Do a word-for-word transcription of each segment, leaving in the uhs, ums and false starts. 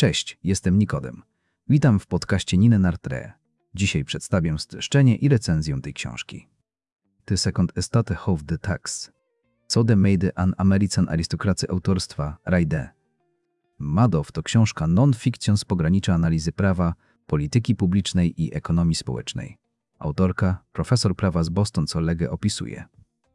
Cześć, jestem Nikodem. Witam w podcaście Nine Nartre. Dzisiaj przedstawię streszczenie i recenzję tej książki. The Second Estate of the Tax. Co the Made an American Arystocracy autorstwa Ray D. Madoff to książka non-fiction z pogranicza analizy prawa, polityki publicznej i ekonomii społecznej. Autorka, profesor prawa z Boston College, opisuje,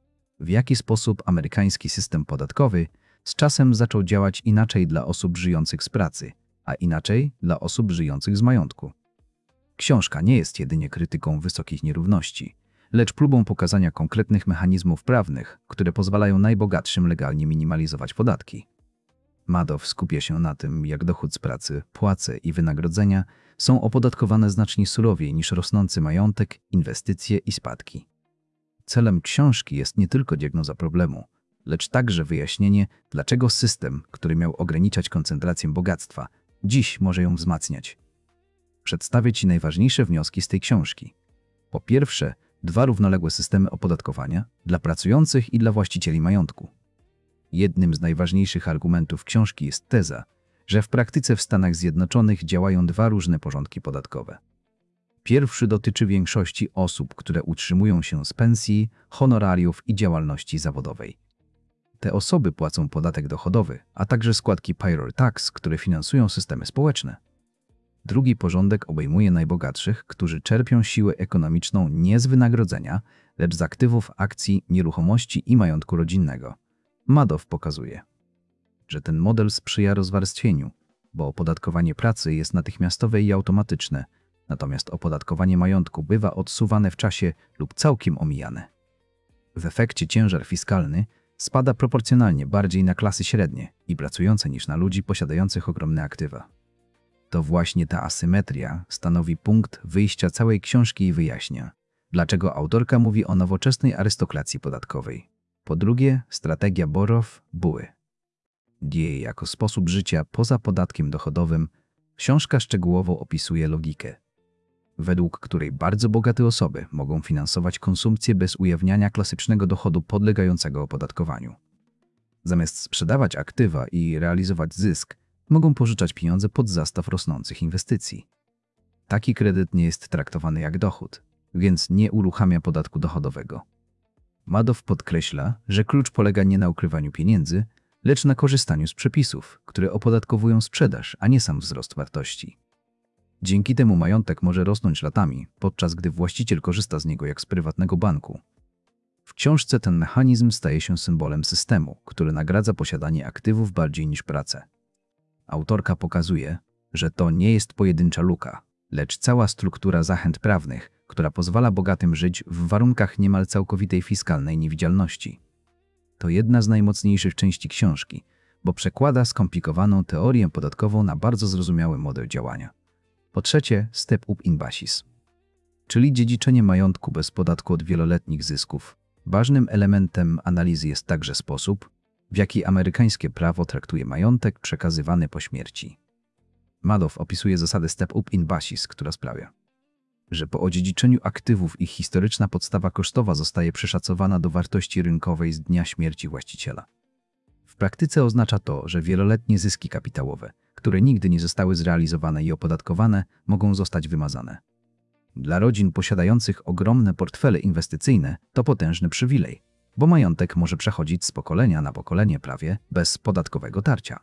w jaki sposób amerykański system podatkowy z czasem zaczął działać inaczej dla osób żyjących z pracy, a inaczej dla osób żyjących z majątku. Książka nie jest jedynie krytyką wysokich nierówności, lecz próbą pokazania konkretnych mechanizmów prawnych, które pozwalają najbogatszym legalnie minimalizować podatki. Madoff skupia się na tym, jak dochód z pracy, płace i wynagrodzenia są opodatkowane znacznie surowiej niż rosnący majątek, inwestycje i spadki. Celem książki jest nie tylko diagnoza problemu, lecz także wyjaśnienie, dlaczego system, który miał ograniczać koncentrację bogactwa, dziś może ją wzmacniać. Przedstawię Ci najważniejsze wnioski z tej książki. Po pierwsze, dwa równoległe systemy opodatkowania dla pracujących i dla właścicieli majątku. Jednym z najważniejszych argumentów książki jest teza, że w praktyce w Stanach Zjednoczonych działają dwa różne porządki podatkowe. Pierwszy dotyczy większości osób, które utrzymują się z pensji, honorariów i działalności zawodowej. Te osoby płacą podatek dochodowy, a także składki payroll tax, które finansują systemy społeczne. Drugi porządek obejmuje najbogatszych, którzy czerpią siłę ekonomiczną nie z wynagrodzenia, lecz z aktywów, akcji, nieruchomości i majątku rodzinnego. Madoff pokazuje, że ten model sprzyja rozwarstwieniu, bo opodatkowanie pracy jest natychmiastowe i automatyczne, natomiast opodatkowanie majątku bywa odsuwane w czasie lub całkiem omijane. W efekcie ciężar fiskalny spada proporcjonalnie bardziej na klasy średnie i pracujące niż na ludzi posiadających ogromne aktywa. To właśnie ta asymetria stanowi punkt wyjścia całej książki i wyjaśnia, dlaczego autorka mówi o nowoczesnej arystokracji podatkowej. Po drugie, strategia Borow-Buły. Dzieje jako sposób życia poza podatkiem dochodowym. Książka szczegółowo opisuje logikę, według której bardzo bogate osoby mogą finansować konsumpcję bez ujawniania klasycznego dochodu podlegającego opodatkowaniu. Zamiast sprzedawać aktywa i realizować zysk, mogą pożyczać pieniądze pod zastaw rosnących inwestycji. Taki kredyt nie jest traktowany jak dochód, więc nie uruchamia podatku dochodowego. Madoff podkreśla, że klucz polega nie na ukrywaniu pieniędzy, lecz na korzystaniu z przepisów, które opodatkowują sprzedaż, a nie sam wzrost wartości. Dzięki temu majątek może rosnąć latami, podczas gdy właściciel korzysta z niego jak z prywatnego banku. W książce ten mechanizm staje się symbolem systemu, który nagradza posiadanie aktywów bardziej niż pracę. Autorka pokazuje, że to nie jest pojedyncza luka, lecz cała struktura zachęt prawnych, która pozwala bogatym żyć w warunkach niemal całkowitej fiskalnej niewidzialności. To jedna z najmocniejszych części książki, bo przekłada skomplikowaną teorię podatkową na bardzo zrozumiały model działania. Po trzecie, step up in basis, czyli dziedziczenie majątku bez podatku od wieloletnich zysków. Ważnym elementem analizy jest także sposób, w jaki amerykańskie prawo traktuje majątek przekazywany po śmierci. Madoff opisuje zasadę step up in basis, która sprawia, że po odziedziczeniu aktywów ich historyczna podstawa kosztowa zostaje przeszacowana do wartości rynkowej z dnia śmierci właściciela. W praktyce oznacza to, że wieloletnie zyski kapitałowe, które nigdy nie zostały zrealizowane i opodatkowane, mogą zostać wymazane. Dla rodzin posiadających ogromne portfele inwestycyjne to potężny przywilej, bo majątek może przechodzić z pokolenia na pokolenie prawie bez podatkowego tarcia.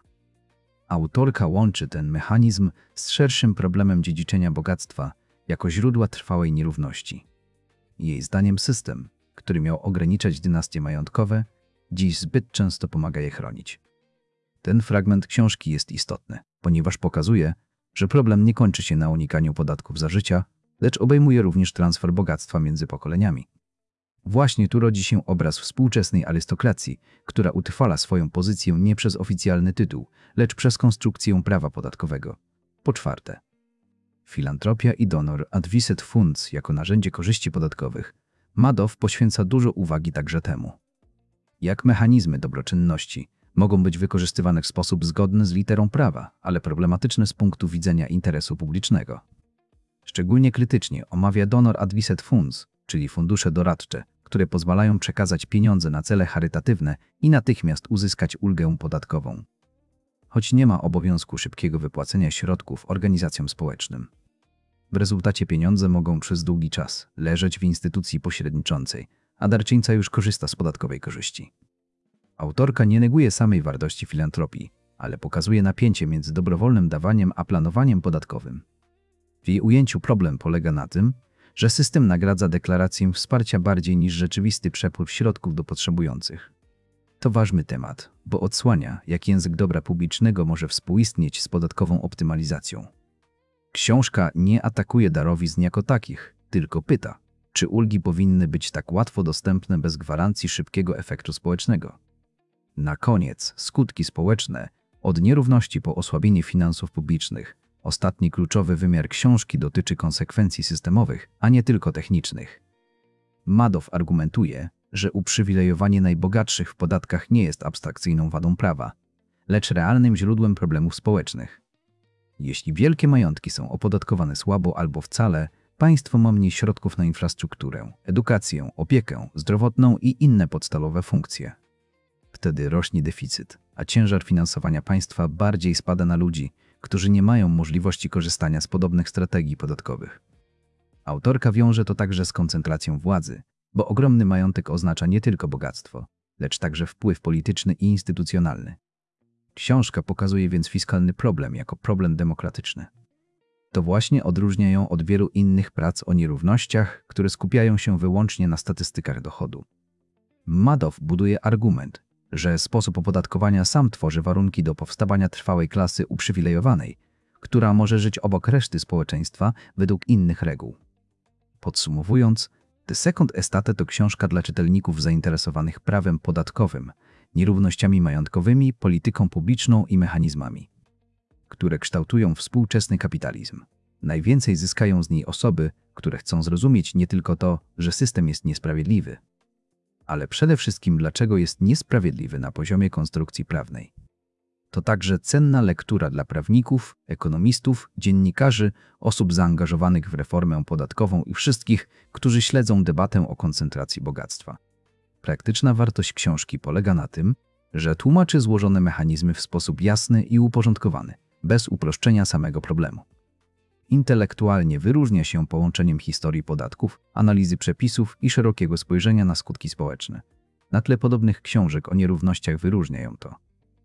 Autorka łączy ten mechanizm z szerszym problemem dziedziczenia bogactwa jako źródła trwałej nierówności. Jej zdaniem system, który miał ograniczać dynastie majątkowe, dziś zbyt często pomaga je chronić. Ten fragment książki jest istotny, ponieważ pokazuje, że problem nie kończy się na unikaniu podatków za życia, lecz obejmuje również transfer bogactwa między pokoleniami. Właśnie tu rodzi się obraz współczesnej arystokracji, która utrwala swoją pozycję nie przez oficjalny tytuł, lecz przez konstrukcję prawa podatkowego. Po czwarte, filantropia i donor advised funds jako narzędzie korzyści podatkowych. Madoff poświęca dużo uwagi także temu, jak mechanizmy dobroczynności mogą być wykorzystywane w sposób zgodny z literą prawa, ale problematyczne z punktu widzenia interesu publicznego. Szczególnie krytycznie omawia donor advised funds, czyli fundusze doradcze, które pozwalają przekazać pieniądze na cele charytatywne i natychmiast uzyskać ulgę podatkową. choć nie ma obowiązku szybkiego wypłacenia środków organizacjom społecznym. W rezultacie pieniądze mogą przez długi czas leżeć w instytucji pośredniczącej, a darczyńca już korzysta z podatkowej korzyści. Autorka nie neguje samej wartości filantropii, ale pokazuje napięcie między dobrowolnym dawaniem a planowaniem podatkowym. W jej ujęciu problem polega na tym, że system nagradza deklarację wsparcia bardziej niż rzeczywisty przepływ środków do potrzebujących. To ważny temat, bo odsłania, jak język dobra publicznego może współistnieć z podatkową optymalizacją. Książka nie atakuje darowizn jako takich, tylko pyta, czy ulgi powinny być tak łatwo dostępne bez gwarancji szybkiego efektu społecznego. Na koniec skutki społeczne, od nierówności po osłabienie finansów publicznych. Ostatni kluczowy wymiar książki dotyczy konsekwencji systemowych, a nie tylko technicznych. Madoff argumentuje, że uprzywilejowanie najbogatszych w podatkach nie jest abstrakcyjną wadą prawa, lecz realnym źródłem problemów społecznych. Jeśli wielkie majątki są opodatkowane słabo albo wcale, państwo ma mniej środków na infrastrukturę, edukację, opiekę zdrowotną i inne podstawowe funkcje. Wtedy rośnie deficyt, a ciężar finansowania państwa bardziej spada na ludzi, którzy nie mają możliwości korzystania z podobnych strategii podatkowych. Autorka wiąże to także z koncentracją władzy, bo ogromny majątek oznacza nie tylko bogactwo, lecz także wpływ polityczny i instytucjonalny. Książka pokazuje więc fiskalny problem jako problem demokratyczny. To właśnie odróżnia ją od wielu innych prac o nierównościach, które skupiają się wyłącznie na statystykach dochodu. Madoff buduje argument, że sposób opodatkowania sam tworzy warunki do powstawania trwałej klasy uprzywilejowanej, która może żyć obok reszty społeczeństwa według innych reguł. Podsumowując, The Second Estate to książka dla czytelników zainteresowanych prawem podatkowym, nierównościami majątkowymi, polityką publiczną i mechanizmami, które kształtują współczesny kapitalizm. Najwięcej zyskają z niej osoby, które chcą zrozumieć nie tylko to, że system jest niesprawiedliwy, ale przede wszystkim dlaczego jest niesprawiedliwy na poziomie konstrukcji prawnej. To także cenna lektura dla prawników, ekonomistów, dziennikarzy, osób zaangażowanych w reformę podatkową i wszystkich, którzy śledzą debatę o koncentracji bogactwa. Praktyczna wartość książki polega na tym, że tłumaczy złożone mechanizmy w sposób jasny i uporządkowany, bez uproszczenia samego problemu. Intelektualnie wyróżnia się połączeniem historii podatków, analizy przepisów i szerokiego spojrzenia na skutki społeczne. Na tle podobnych książek o nierównościach wyróżnia ją to,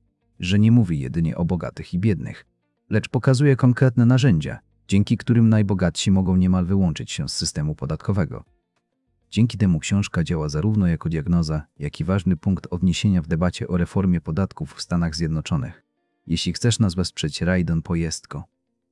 że nie mówi jedynie o bogatych i biednych, lecz pokazuje konkretne narzędzia, dzięki którym najbogatsi mogą niemal wyłączyć się z systemu podatkowego. Dzięki temu książka działa zarówno jako diagnoza, jak i ważny punkt odniesienia w debacie o reformie podatków w Stanach Zjednoczonych. Jeśli chcesz nas wesprzeć rajdem pojezdko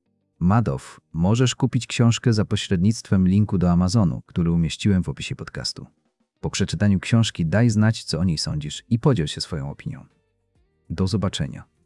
Madoff, możesz kupić książkę za pośrednictwem linku do Amazonu, który umieściłem w opisie podcastu. Po przeczytaniu książki daj znać, co o niej sądzisz i podziel się swoją opinią. Do zobaczenia.